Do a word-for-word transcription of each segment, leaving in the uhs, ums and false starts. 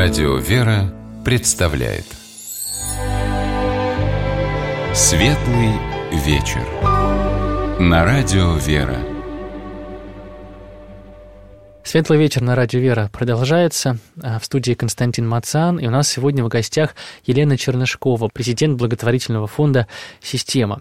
Радио «Вера» представляет Светлый вечер на Радио «Вера». Светлый вечер на Радио «Вера» продолжается. В студии Константин Мацан, и у нас сегодня в гостях Елена Чернышкова, президент благотворительного фонда «Система».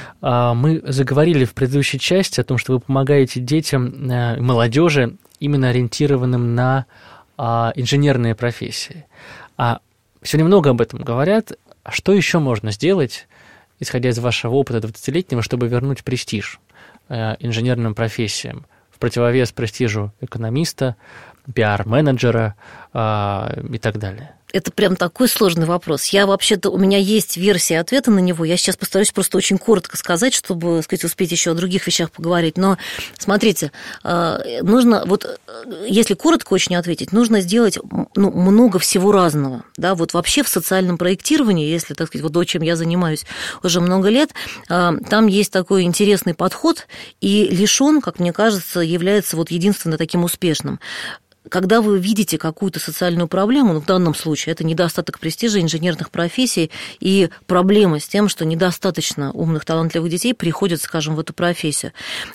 Мы заговорили в предыдущей части о том, что вы помогаете детям и молодежи, именно ориентированным на инженерные профессии. А сегодня много об этом говорят. А что еще можно сделать, исходя из вашего опыта двадцатилетнего, чтобы вернуть престиж инженерным профессиям, в противовес престижу экономиста, пиар-менеджера э, и так далее? Это прям такой сложный вопрос. Я вообще-то, у меня есть версия ответа на него. Я сейчас постараюсь просто очень коротко сказать, чтобы, так сказать, успеть еще о других вещах поговорить. Но смотрите, нужно, вот если коротко очень ответить, нужно сделать ну, много всего разного. Да? Вот вообще в социальном проектировании, если, так сказать, вот то, чем я занимаюсь уже много лет, там есть такой интересный подход, и Лишон, как мне кажется, является вот единственно таким успешным. Когда вы видите какую-то социальную проблему, ну, в данном случае это недостаток престижа инженерных профессий и проблема с тем, что недостаточно умных, талантливых детей приходят, скажем, в эту профессию.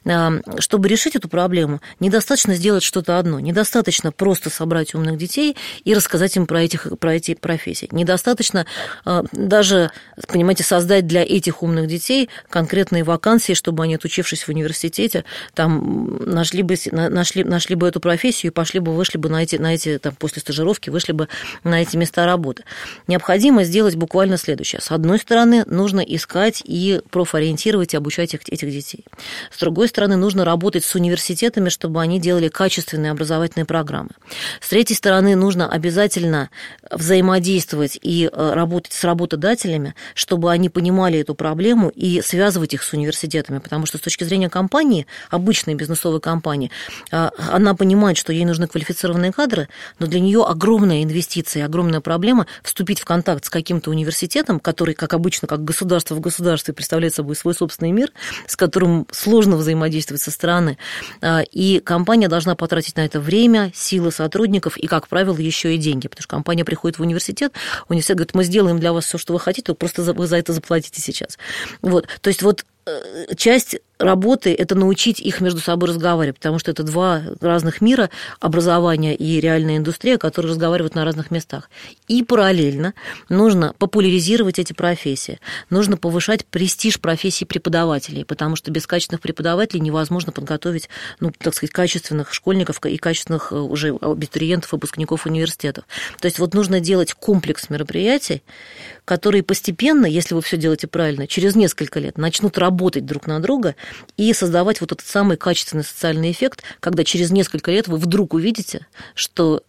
Чтобы решить эту проблему, недостаточно сделать что-то одно, недостаточно просто собрать умных детей и рассказать им про, этих, про эти профессии. Недостаточно даже, понимаете, создать для этих умных детей конкретные вакансии, чтобы они, отучившись в университете, там нашли бы, нашли, нашли бы эту профессию и пошли бы вышли бы на эти, на эти там, после стажировки, вышли бы на эти места работы. Необходимо сделать буквально следующее. С одной стороны, нужно искать и профориентировать и обучать их, этих детей. С другой стороны, нужно работать с университетами, чтобы они делали качественные образовательные программы. С третьей стороны, нужно обязательно взаимодействовать и работать с работодателями, чтобы они понимали эту проблему и связывать их с университетами, потому что с точки зрения компании, обычной бизнесовой компании, она понимает, что ей нужны квалификации, квалифицированные кадры, но для нее огромная инвестиция, огромная проблема вступить в контакт с каким-то университетом, который, как обычно, как государство в государстве представляет собой свой собственный мир, с которым сложно взаимодействовать со стороны. И компания должна потратить на это время, силы сотрудников и, как правило, еще и деньги, потому что компания приходит в университет, университет говорит, мы сделаем для вас все, что вы хотите, просто вы за это заплатите сейчас. Вот. То есть вот часть работы – это научить их между собой разговаривать, потому что это два разных мира, образование и реальная индустрия, которые разговаривают на разных местах. И параллельно нужно популяризировать эти профессии, нужно повышать престиж профессий преподавателей, потому что без качественных преподавателей невозможно подготовить, ну, так сказать, качественных школьников и качественных уже абитуриентов, выпускников университетов. То есть вот нужно делать комплекс мероприятий, которые постепенно, если вы все делаете правильно, через несколько лет начнут работать друг на друга и создавать вот этот самый качественный социальный эффект, когда через несколько лет вы вдруг увидите, что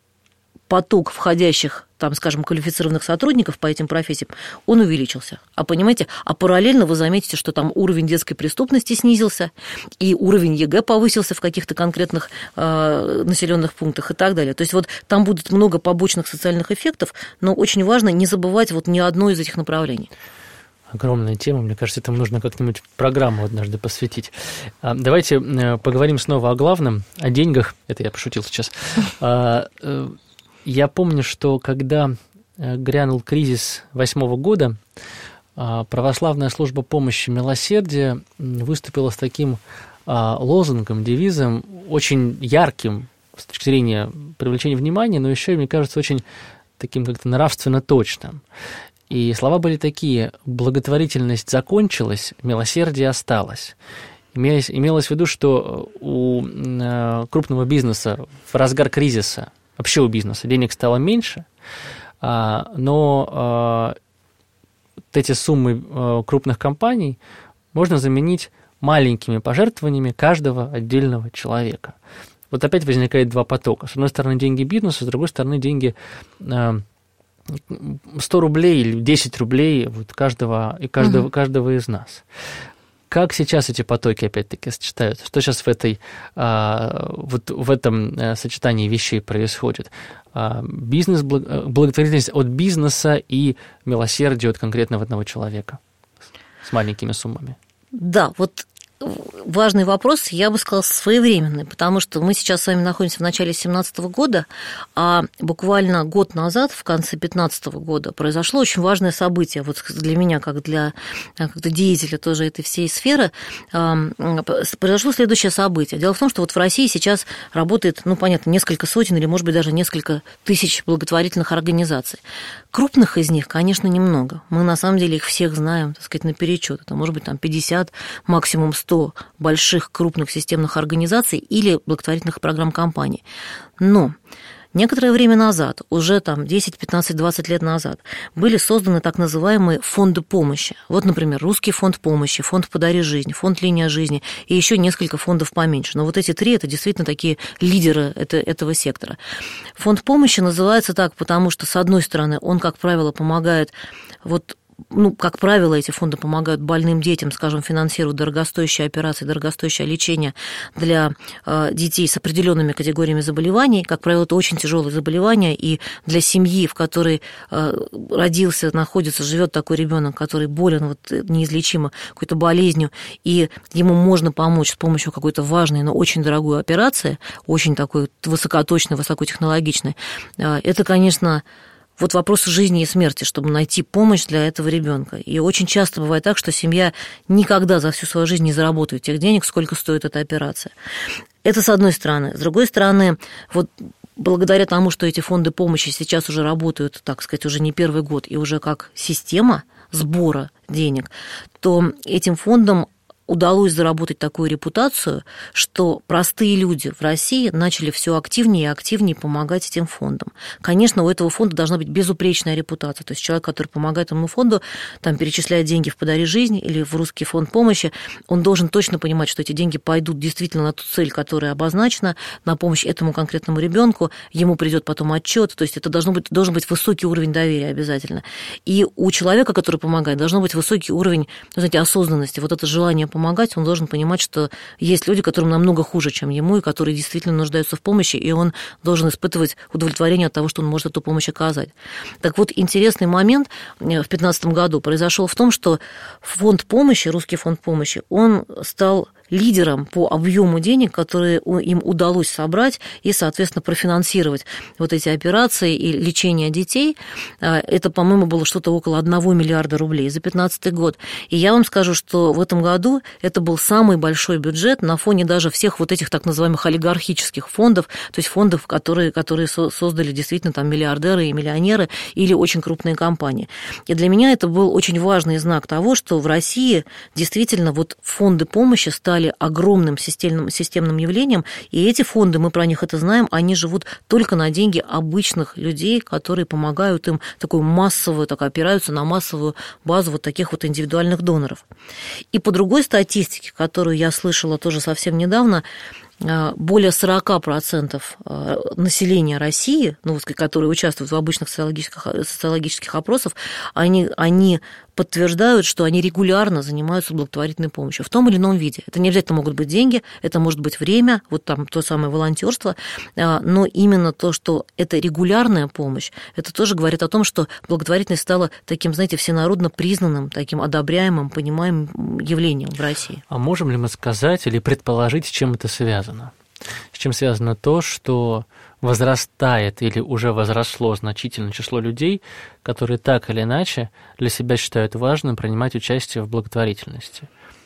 поток входящих, там, скажем, квалифицированных сотрудников по этим профессиям, он увеличился. А понимаете, а параллельно вы заметите, что там уровень детской преступности снизился, и уровень ЕГЭ повысился в каких-то конкретных э, населенных пунктах и так далее. То есть вот там будет много побочных социальных эффектов, но очень важно не забывать вот ни одно из этих направлений. Огромная тема, мне кажется, этому нужно как-нибудь программу однажды посвятить. Давайте поговорим снова о главном, о деньгах. Это я пошутил сейчас. Я помню, что когда грянул кризис восьмого года, православная служба помощи милосердия выступила с таким лозунгом, девизом, очень ярким с точки зрения привлечения внимания, но еще, мне кажется, очень таким как-то нравственно точным. И слова были такие: благотворительность закончилась, милосердие осталось. Имелось, имелось в виду, что у крупного бизнеса в разгар кризиса, вообще у бизнеса, денег стало меньше, но вот эти суммы крупных компаний можно заменить маленькими пожертвованиями каждого отдельного человека. Вот опять возникает два потока. С одной стороны, деньги бизнеса, с другой стороны, деньги сто рублей или десять рублей вот каждого, и каждого, угу. каждого из нас. Как сейчас эти потоки, опять-таки, сочетаются? Что сейчас в, этой, вот в этом сочетании вещей происходит? Бизнес, благотворительность от бизнеса и милосердие от конкретного одного человека с маленькими суммами. Да, вот важный вопрос, я бы сказала, своевременный, потому что мы сейчас с вами находимся в начале две тысячи семнадцатого года, а буквально год назад, в конце две тысячи пятнадцатого года, произошло очень важное событие. Вот для меня, как для, как для деятеля тоже этой всей сферы, произошло следующее событие. Дело в том, что вот в России сейчас работает, ну, понятно, несколько сотен или, может быть, даже несколько тысяч благотворительных организаций. Крупных из них, конечно, немного. Мы, на самом деле, их всех знаем, так сказать, наперечет. Это, может быть, там пятьдесят, максимум сто больших крупных системных организаций или благотворительных программ компаний. Но некоторое время назад, уже там десять, пятнадцать, двадцать лет назад, были созданы так называемые фонды помощи. Вот, например, Русский фонд помощи, фонд «Подари жизнь», фонд «Линия жизни» и еще несколько фондов поменьше. Но вот эти три – это действительно такие лидеры этого сектора. Фонд помощи называется так, потому что, с одной стороны, он, как правило, помогает вот ну, как правило, эти фонды помогают больным детям, скажем, финансируют дорогостоящие операции, дорогостоящее лечение для детей с определенными категориями заболеваний. Как правило, это очень тяжелые заболевания, и для семьи, в которой родился, находится, живет такой ребенок, который болен вот неизлечимо какой-то болезнью, и ему можно помочь с помощью какой-то важной, но очень дорогой операции, очень такой высокоточной, высокотехнологичной, это, конечно, вот вопрос жизни и смерти, чтобы найти помощь для этого ребенка. И очень часто бывает так, что семья никогда за всю свою жизнь не заработает тех денег, сколько стоит эта операция. Это с одной стороны. С другой стороны, вот благодаря тому, что эти фонды помощи сейчас уже работают, так сказать, уже не первый год, и уже как система сбора денег, то этим фондам удалось заработать такую репутацию, что простые люди в России начали все активнее и активнее помогать этим фондам. Конечно, у этого фонда должна быть безупречная репутация. То есть человек, который помогает этому фонду, там, перечисляет деньги в «Подари жизнь» или в Русский фонд помощи, он должен точно понимать, что эти деньги пойдут действительно на ту цель, которая обозначена, на помощь этому конкретному ребенку, ему придет потом отчет. То есть это должно быть, должен быть высокий уровень доверия обязательно. И у человека, который помогает, должен быть высокий уровень, знаете, осознанности, вот это желание помогать, он должен понимать, что есть люди, которым намного хуже, чем ему, и которые действительно нуждаются в помощи, и он должен испытывать удовлетворение от того, что он может эту помощь оказать. Так вот, интересный момент в две тысячи пятнадцатом году произошел в том, что фонд помощи, Русский фонд помощи, он стал лидером по объему денег, которые им удалось собрать и, соответственно, профинансировать вот эти операции и лечение детей. Это, по-моему, было что-то около одного миллиарда рублей за две тысячи пятнадцатый год. И я вам скажу, что в этом году это был самый большой бюджет на фоне даже всех вот этих так называемых олигархических фондов, то есть фондов, которые, которые создали действительно там миллиардеры и миллионеры или очень крупные компании. И для меня это был очень важный знак того, что в России действительно вот фонды помощи стали огромным системным, системным явлением, и эти фонды, мы про них это знаем, они живут только на деньги обычных людей, которые помогают им такую массовую, так опираются на массовую базу вот таких вот индивидуальных доноров. И по другой статистике, которую я слышала тоже совсем недавно, более сорок процентов населения России, ну, которые участвуют в обычных социологических, социологических опросах, они, они подтверждают, что они регулярно занимаются благотворительной помощью в том или ином виде. Это не обязательно могут быть деньги, это может быть время, вот там то самое волонтерство, но именно то, что это регулярная помощь, это тоже говорит о том, что благотворительность стала таким, знаете, всенародно признанным, таким одобряемым, понимаемым явлением в России. А можем ли мы сказать или предположить, с чем это связано? С чем связано то, что возрастает или уже возросло значительное число людей, которые так или иначе для себя считают важным принимать участие в благотворительности?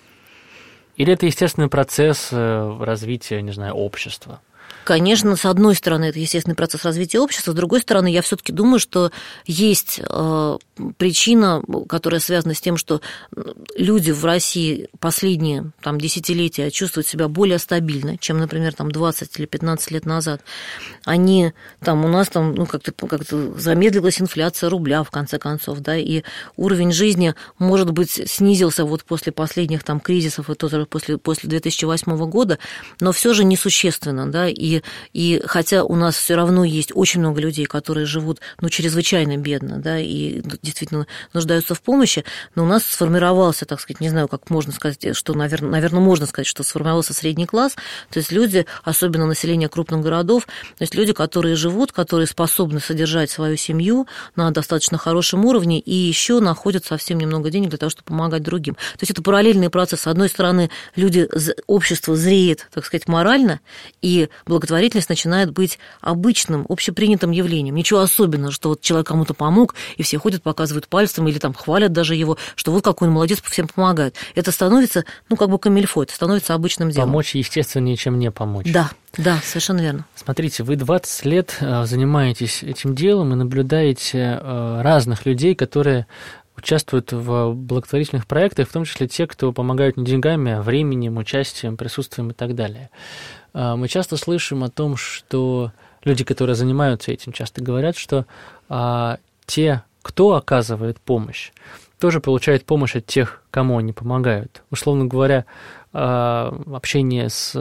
Или это естественный процесс развития, не знаю, общества? Конечно, с одной стороны, это естественный процесс развития общества, с другой стороны, я все-таки думаю, что есть причина, которая связана с тем, что люди в России последние там, десятилетия чувствуют себя более стабильно, чем, например, там, двадцать или пятнадцать лет назад. Они там, у нас там, ну, как-то, как-то замедлилась инфляция рубля, в конце концов, да, и уровень жизни, может быть, снизился вот после последних там кризисов, и тоже после, после две тысячи восьмого года, но все же несущественно, да, и, и хотя у нас все равно есть очень много людей, которые живут, ну, чрезвычайно бедно, да, и действительно нуждаются в помощи, но у нас сформировался, так сказать, не знаю, как можно сказать, что, наверное, наверное, можно сказать, что сформировался средний класс, то есть люди, особенно население крупных городов, то есть люди, которые живут, которые способны содержать свою семью на достаточно хорошем уровне и еще находят совсем немного денег для того, чтобы помогать другим. То есть это параллельный процесс. С одной стороны, люди, общество зреет, так сказать, морально, и благотворительность начинает быть обычным, общепринятым явлением. Ничего особенного, что вот человек кому-то помог, и все ходят, показывают пальцем, или там хвалят даже его, что вот какой он молодец, всем помогает. Это становится, ну, как бы камильфо, это становится обычным делом. Помочь естественнее, чем не помочь. Да, да, совершенно верно. Смотрите, вы двадцать лет занимаетесь этим делом и наблюдаете разных людей, которые участвуют в благотворительных проектах, в том числе те, кто помогают не деньгами, а временем, участием, присутствием и так далее. Мы часто слышим о том, что люди, которые занимаются этим, часто говорят, что а, те, кто оказывает помощь, тоже получают помощь от тех, кому они помогают. Условно говоря, а, общение с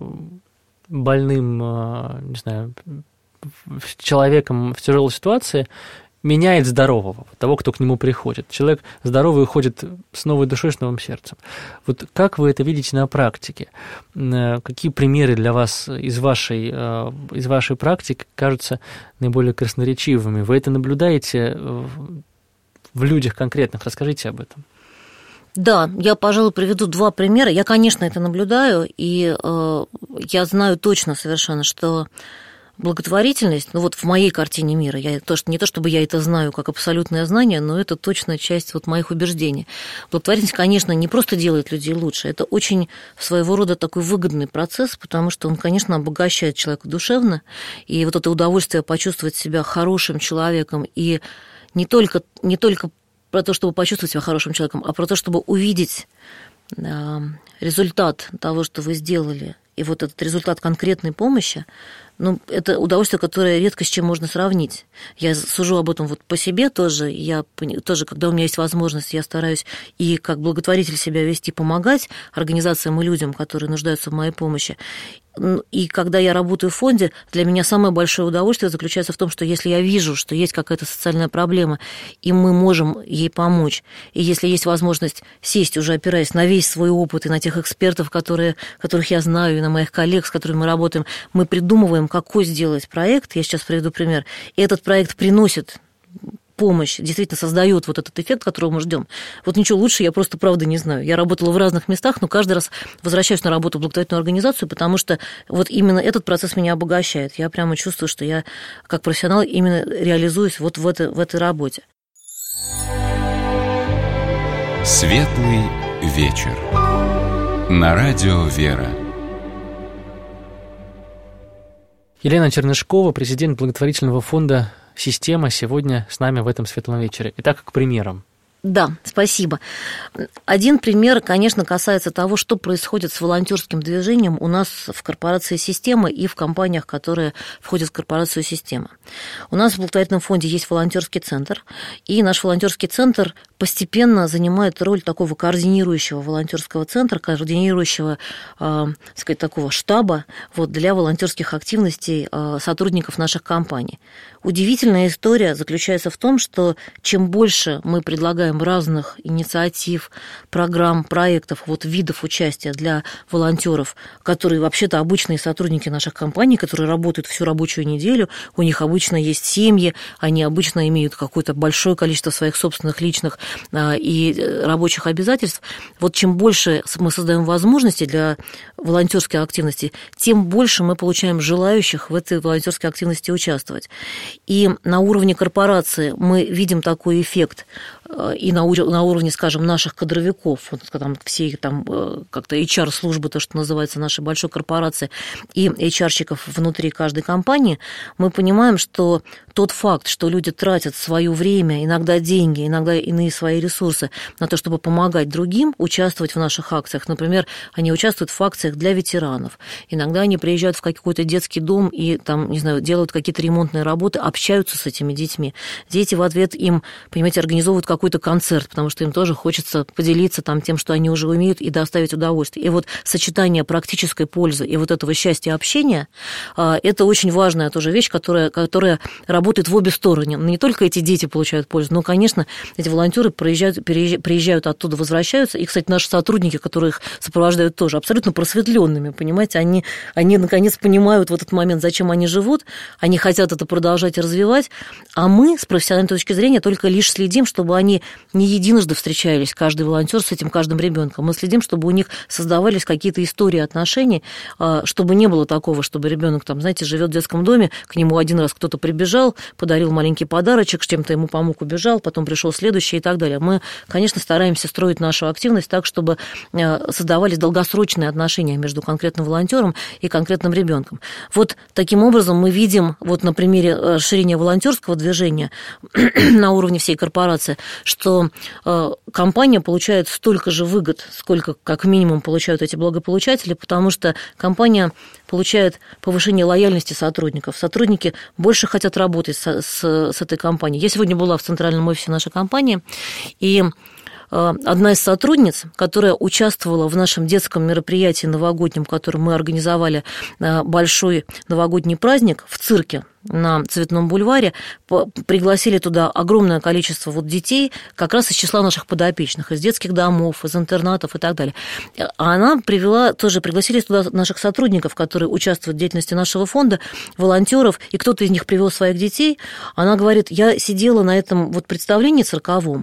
больным, а, не знаю, человеком в тяжелой ситуации меняет здорового, того, кто к нему приходит. Человек здоровый уходит с новой душой, с новым сердцем. Вот как вы это видите на практике? Какие примеры для вас из вашей, из вашей практики кажутся наиболее красноречивыми? Вы это наблюдаете в людях конкретных? Расскажите об этом. Да, я, пожалуй, приведу два примера. Я, конечно, это наблюдаю, и э, я знаю точно совершенно, что благотворительность, ну вот в моей картине мира, я то, что, не то чтобы я это знаю как абсолютное знание, но это точно часть вот моих убеждений. Благотворительность, конечно, не просто делает людей лучше, это очень своего рода такой выгодный процесс, потому что он, конечно, обогащает человека душевно, и вот это удовольствие почувствовать себя хорошим человеком, и не только, не только про то, чтобы почувствовать себя хорошим человеком, а про то, чтобы увидеть результат того, что вы сделали, и вот этот результат конкретной помощи, ну, это удовольствие, которое редко с чем можно сравнить. Я сужу об этом вот по себе тоже. Я тоже, когда у меня есть возможность, я стараюсь и как благотворитель себя вести, помогать организациям и людям, которые нуждаются в моей помощи. И когда я работаю в фонде, для меня самое большое удовольствие заключается в том, что если я вижу, что есть какая-то социальная проблема, и мы можем ей помочь, и если есть возможность сесть, уже опираясь на весь свой опыт и на тех экспертов, которые, которых я знаю, и на моих коллег, с которыми мы работаем, мы придумываем, какой сделать проект, я сейчас приведу пример, и этот проект приносит помощь, действительно создает вот этот эффект, которого мы ждем. Вот ничего лучше я просто, правда, не знаю. Я работала в разных местах, но каждый раз возвращаюсь на работу в благотворительную организацию, потому что вот именно этот процесс меня обогащает. Я прямо чувствую, что я как профессионал именно реализуюсь вот в, это, в этой работе. Светлый вечер. На радио «Вера». Елена Чернышкова, президент благотворительного фонда «Система», сегодня с нами в этом светлом вечере. Итак, к примерам. Да, спасибо. Один пример, конечно, касается того, что происходит с волонтерским движением у нас в корпорации «Система» и в компаниях, которые входят в корпорацию «Система». У нас в благотворительном фонде есть волонтерский центр, и наш волонтерский центр постепенно занимает роль такого координирующего волонтерского центра, координирующего, э, сказать, такого штаба вот, для волонтерских активностей э, сотрудников наших компаний. Удивительная история заключается в том, что чем больше мы предлагаем разных инициатив, программ, проектов, вот видов участия для волонтеров, которые вообще-то обычные сотрудники наших компаний, которые работают всю рабочую неделю, у них обычно есть семьи, они обычно имеют какое-то большое количество своих собственных личных и рабочих обязательств. Вот чем больше мы создаем возможностей для волонтерской активности, тем больше мы получаем желающих в этой волонтерской активности участвовать. И на уровне корпорации мы видим такой эффект, и на, на уровне, скажем, наших кадровиков, вот, там, все там, как-то эйч ар-службы, то, что называется, нашей большой корпорации, и эйч ар-щиков внутри каждой компании, мы понимаем, что тот факт, что люди тратят свое время, иногда деньги, иногда иные свои ресурсы на то, чтобы помогать другим, участвовать в наших акциях. Например, они участвуют в акциях для ветеранов. Иногда они приезжают в какой-то детский дом и там, не знаю, делают какие-то ремонтные работы, общаются с этими детьми. Дети в ответ им, понимаете, организовывают какую-то какой-то концерт, потому что им тоже хочется поделиться там тем, что они уже умеют, и доставить удовольствие. И вот сочетание практической пользы и вот этого счастья общения, это очень важная тоже вещь, которая, которая работает в обе стороны. Не только эти дети получают пользу, но, конечно, эти волонтеры приезжают, приезжают оттуда, возвращаются. И, кстати, наши сотрудники, которые их сопровождают, тоже абсолютно просветленными, понимаете, они, они наконец понимают в этот момент, зачем они живут, они хотят это продолжать и развивать, а мы с профессиональной точки зрения только лишь следим, чтобы они не единожды встречались, каждый волонтер с этим каждым ребенком. Мы следим, чтобы у них создавались какие-то истории отношений, чтобы не было такого, чтобы ребенок там, знаете, живет в детском доме, к нему один раз кто-то прибежал, подарил маленький подарочек, с чем-то ему помог, убежал, потом пришел следующий и так далее. Мы, конечно, стараемся строить нашу активность так, чтобы создавались долгосрочные отношения между конкретным волонтером и конкретным ребенком. Вот таким образом мы видим, вот на примере расширения волонтерского движения на уровне всей корпорации, что компания получает столько же выгод, сколько как минимум получают эти благополучатели, потому что компания получает повышение лояльности сотрудников. Сотрудники больше хотят работать с, с, с этой компанией. Я сегодня была в центральном офисе нашей компании, и одна из сотрудниц, которая участвовала в нашем детском мероприятии новогоднем, которое мы организовали, большой новогодний праздник в цирке на Цветном бульваре, пригласили туда огромное количество вот детей, как раз из числа наших подопечных, из детских домов, из интернатов и так далее. А она привела, тоже пригласили туда наших сотрудников, которые участвуют в деятельности нашего фонда, волонтеров, и кто-то из них привел своих детей. Она говорит, я сидела на этом вот представлении цирковом,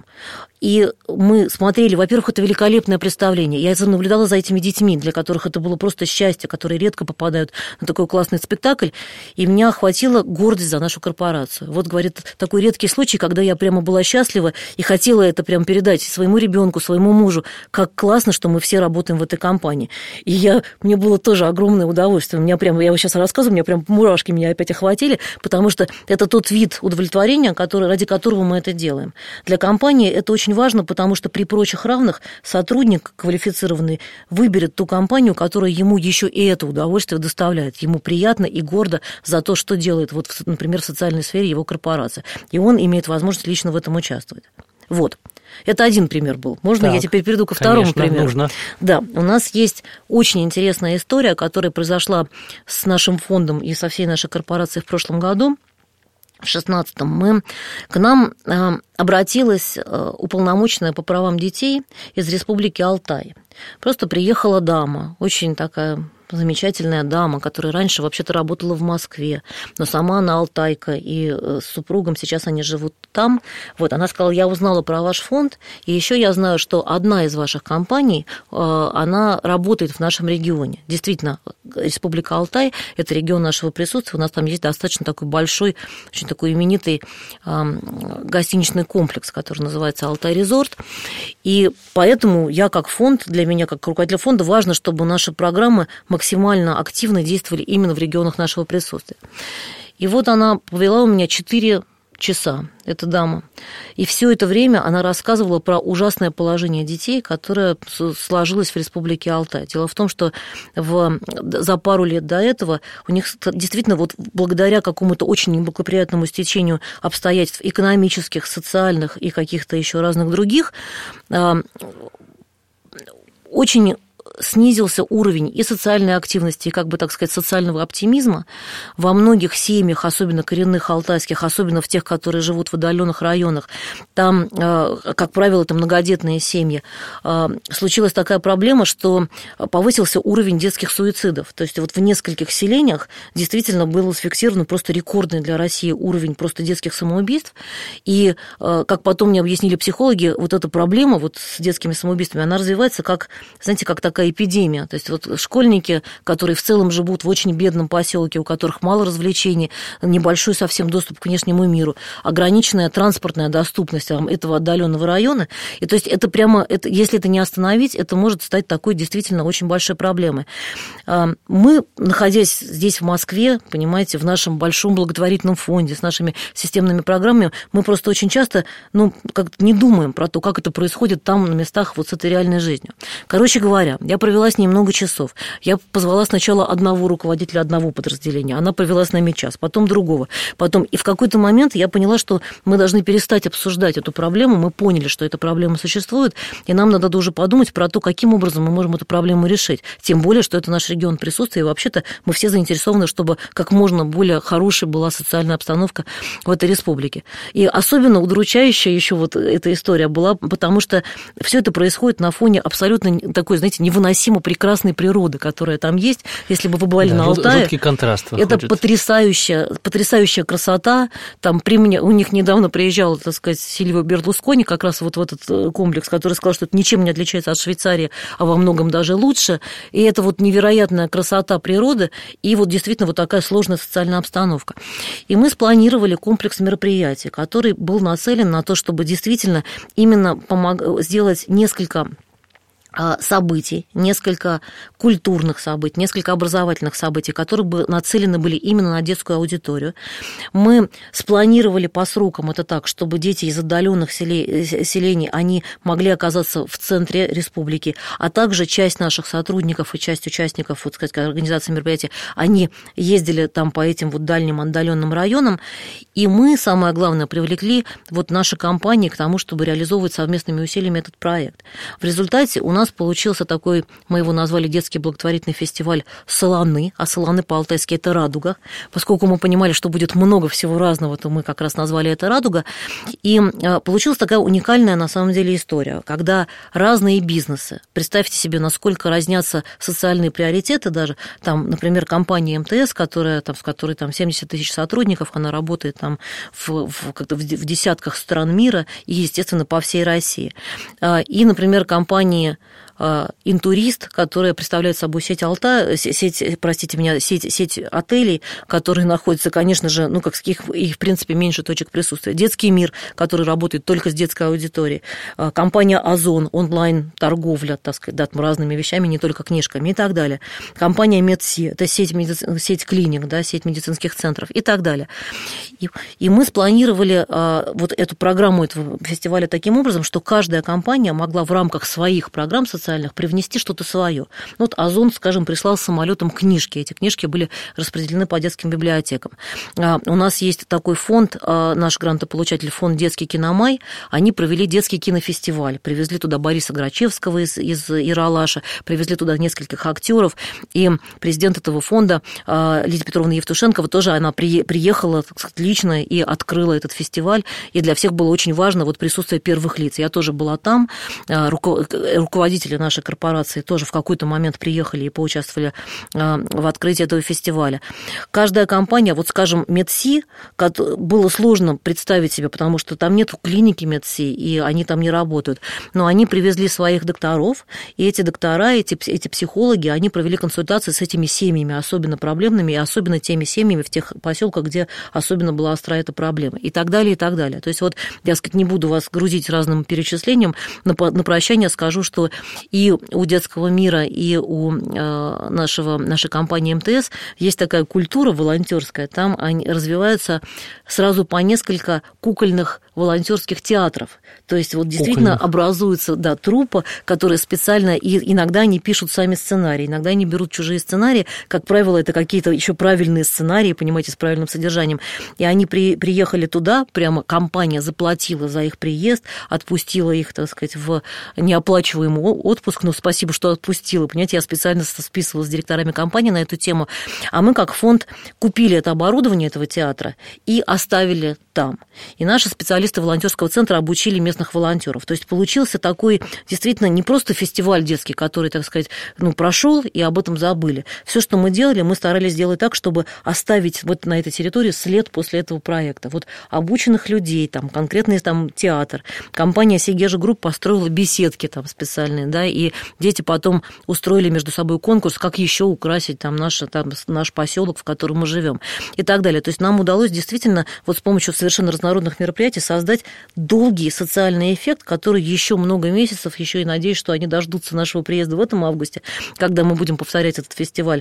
и мы смотрели, во-первых, это великолепное представление. Я наблюдала за этими детьми, для которых это было просто счастье, которые редко попадают на такой классный спектакль, и меня охватила гордость за нашу корпорацию. Вот, говорит, такой редкий случай, когда я прямо была счастлива и хотела это прямо передать своему ребенку, своему мужу, как классно, что мы все работаем в этой компании. И я, мне было тоже огромное удовольствие. У меня прямо, я вот сейчас рассказываю, у меня прям мурашки меня опять охватили, потому что это тот вид удовлетворения, который, ради которого мы это делаем. Для компании это очень важно, потому что при прочих равных сотрудник квалифицированный выберет ту компанию, которая ему еще и это удовольствие доставляет. Ему приятно и гордо за то, что делает, вот, например, в социальной сфере его корпорация. И он имеет возможность лично в этом участвовать. Вот. Это один пример был. Можно так, я теперь перейду ко второму конечно, примеру? Нужно. Да, у нас есть очень интересная история, которая произошла с нашим фондом и со всей нашей корпорацией в прошлом году. В шестнадцатом мы, к нам обратилась уполномоченная по правам детей из Республики Алтай. Просто приехала дама, очень такая замечательная дама, которая раньше вообще-то работала в Москве, но сама она алтайка, и с супругом сейчас они живут там. Вот, она сказала, я узнала про ваш фонд, и еще я знаю, что одна из ваших компаний, она работает в нашем регионе. Действительно, Республика Алтай – это регион нашего присутствия, у нас там есть достаточно такой большой, очень такой именитый гостиничный комплекс, который называется «Алтай-резорт», и поэтому я как фонд, для меня как руководителя фонда важно, чтобы наши программы максимально активно действовали именно в регионах нашего присутствия. И вот она повела у меня четыре часа, эта дама. И все это время она рассказывала про ужасное положение детей, которое сложилось в Республике Алтай. Дело в том, что в, за пару лет до этого у них действительно вот благодаря какому-то очень неблагоприятному стечению обстоятельств экономических, социальных и каких-то еще разных других, очень снизился уровень и социальной активности, и, как бы так сказать, социального оптимизма во многих семьях, особенно коренных алтайских, особенно в тех, которые живут в отдаленных районах. Там, как правило, это многодетные семьи. Случилась такая проблема, что повысился уровень детских суицидов. То есть вот в нескольких селениях действительно был зафиксирован просто рекордный для России уровень просто детских самоубийств. И, как потом мне объяснили психологи, вот эта проблема вот с детскими самоубийствами, она развивается как, знаете, как такая эпидемия. То есть вот школьники, которые в целом живут в очень бедном поселке, у которых мало развлечений, небольшой совсем доступ к внешнему миру, ограниченная транспортная доступность этого отдаленного района. И то есть это прямо, это, если это не остановить, это может стать такой действительно очень большой проблемой. Мы, находясь здесь в Москве, понимаете, в нашем большом благотворительном фонде, с нашими системными программами, мы просто очень часто, ну, как-то не думаем про то, как это происходит там на местах вот с этой реальной жизнью. Короче говоря, я Я провела с ней много часов. Я позвала сначала одного руководителя одного подразделения, она провела с нами час, потом другого, потом. И в какой-то момент я поняла, что мы должны перестать обсуждать эту проблему, мы поняли, что эта проблема существует, и нам надо уже подумать про то, каким образом мы можем эту проблему решить. Тем более, что это наш регион присутствия, и вообще-то мы все заинтересованы, чтобы как можно более хорошая была социальная обстановка в этой республике. И особенно удручающая еще вот эта история была, потому что все это происходит на фоне абсолютно такой, знаете, невыносимо прекрасной природы, которая там есть. Если бы вы бывали да, на Алтае, жуткий контраст выходит. Это потрясающая, потрясающая красота. Там при мне, у них недавно приезжал, так сказать, Сильвио Берлускони как раз вот в этот комплекс, который сказал, что это ничем не отличается от Швейцарии, а во многом даже лучше. И это вот невероятная красота природы и вот действительно вот такая сложная социальная обстановка. И мы спланировали комплекс мероприятий, который был нацелен на то, чтобы действительно именно помог... сделать несколько событий, несколько культурных событий, несколько образовательных событий, которые бы нацелены были именно на детскую аудиторию. Мы спланировали по срокам это так, чтобы дети из отдаленных селений, они могли оказаться в центре республики, а также часть наших сотрудников и часть участников, вот, сказать, организации мероприятий, они ездили там по этим вот дальним отдаленным районам, и мы, самое главное, привлекли вот наши компании к тому, чтобы реализовывать совместными усилиями этот проект. В результате у нас получился такой, мы его назвали детский благотворительный фестиваль «Солоны», а солоны по-алтайски это радуга. Поскольку мы понимали, что будет много всего разного, то мы как раз назвали это радуга. И получилась такая уникальная на самом деле история, когда разные бизнесы, представьте себе, насколько разнятся социальные приоритеты даже, там, например, компания эм тэ эс, которая, там, в которой там семьдесят тысяч сотрудников, она работает там в, в, как-то в десятках стран мира и, естественно, по всей России. И, например, компании «Интурист», которая представляет собой сеть Алтай, сеть, простите меня, сеть, сеть отелей, которые находятся, конечно же, ну, как их, их, в принципе, меньше точек присутствия. «Детский мир», который работает только с детской аудиторией. Компания «Озон», онлайн-торговля, так сказать, да, разными вещами, не только книжками и так далее. Компания «Медси», это сеть, медици... сеть клиник, да, сеть медицинских центров и так далее. И, и мы спланировали вот эту программу этого фестиваля таким образом, что каждая компания могла в рамках своих программ социальных привнести что-то свое. Вот Озон, скажем, прислал самолетом книжки. Эти книжки были распределены по детским библиотекам. У нас есть такой фонд, наш грантополучатель, фонд «Детский киномай». Они провели детский кинофестиваль. Привезли туда Бориса Грачевского из, из Ералаша, привезли туда нескольких актеров. И президент этого фонда Лидия Петровна Евтушенкова тоже она при, приехала, так сказать, лично и открыла этот фестиваль. И для всех было очень важно вот присутствие первых лиц. Я тоже была там. Руководители нашей корпорации тоже в какой-то момент приехали и поучаствовали в открытии этого фестиваля. Каждая компания, вот скажем, Медси, было сложно представить себе, потому что там нет клиники Медси, и они там не работают, но они привезли своих докторов, и эти доктора, эти, эти психологи, они провели консультации с этими семьями, особенно проблемными, и особенно теми семьями в тех поселках, где особенно была остра эта проблема, и так далее, и так далее. То есть вот, я сказать, не буду вас грузить разным перечислением, на, на прощание скажу, что и у детского мира, и у нашего, нашей компании эм тэ эс есть такая культура волонтерская. Там они развиваются сразу по несколько кукольных волонтерских театров. То есть вот действительно Кукольных. образуется, да, труппа, которая специально, и иногда они пишут сами сценарии, иногда они берут чужие сценарии, как правило, это какие-то еще правильные сценарии, понимаете, с правильным содержанием. И они при, приехали туда, прямо компания заплатила за их приезд, отпустила их, так сказать, в неоплачиваемый отпуск. Ну, спасибо, что отпустила. Понимаете, я специально списывалась с директорами компании на эту тему. А мы, как фонд, купили это оборудование этого театра и оставили там. И наши специалисты волонтерского центра обучили местных волонтеров. То есть получился такой действительно не просто фестиваль детский, который, так сказать, ну, прошел и об этом забыли. Все, что мы делали, мы старались сделать так, чтобы оставить вот на этой территории след после этого проекта. Вот обученных людей, там, конкретный там театр. Компания Сегежа Групп построила беседки там специальные, да, и дети потом устроили между собой конкурс, как еще украсить там наш, там, наш поселок, в котором мы живем, и так далее. То есть нам удалось действительно вот с помощью совершенно разнородных мероприятий создать долгий социальный эффект, который еще много месяцев, еще и надеюсь, что они дождутся нашего приезда в этом августе, когда мы будем повторять этот фестиваль,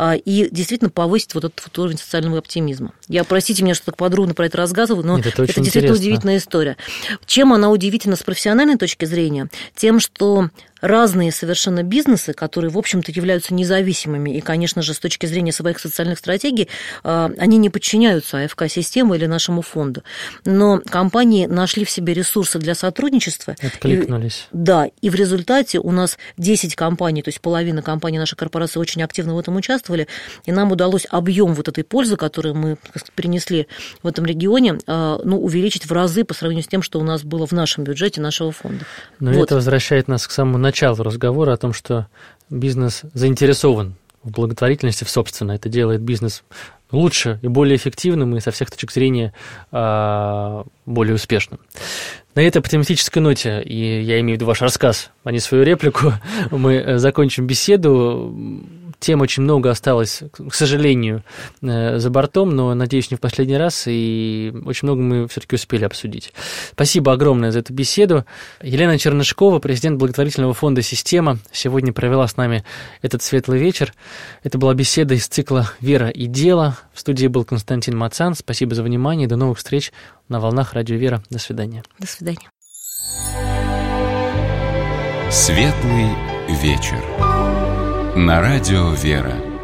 и действительно повысить вот этот уровень социального оптимизма. Я, простите меня, что так подробно про это рассказываю, но Нет, это, это действительно интересно. Удивительная история. Чем она удивительна с профессиональной точки зрения? Тем, что разные совершенно бизнесы, которые, в общем-то, являются независимыми, и, конечно же, с точки зрения своих социальных стратегий, они не подчиняются АФК-системе или нашему фонду. Но компании нашли в себе ресурсы для сотрудничества. Откликнулись. И, да, и в результате у нас десять компаний, то есть половина компаний нашей корпорации очень активно в этом участвовали, и нам удалось объем вот этой пользы, которую мы, так сказать, принесли в этом регионе, ну, увеличить в разы по сравнению с тем, что у нас было в нашем бюджете нашего фонда. Но вот. Это возвращает нас к самому началу разговора о том, что бизнес заинтересован в благотворительности, в собственно. Это делает бизнес лучше и более эффективным, и со всех точек зрения более успешным. На этой оптимистической ноте, и я имею в виду ваш рассказ, а не свою реплику, мы закончим беседу. Тем очень много осталось, к сожалению, за бортом, но, надеюсь, не в последний раз, и очень много мы все-таки успели обсудить. Спасибо огромное за эту беседу. Елена Чернышкова, президент благотворительного фонда «Система», сегодня провела с нами этот светлый вечер. Это была беседа из цикла «Вера и дело». В студии был Константин Мацан. Спасибо за внимание. До новых встреч на волнах Радио Вера. До свидания. До свидания. Светлый вечер. На радио «Вера».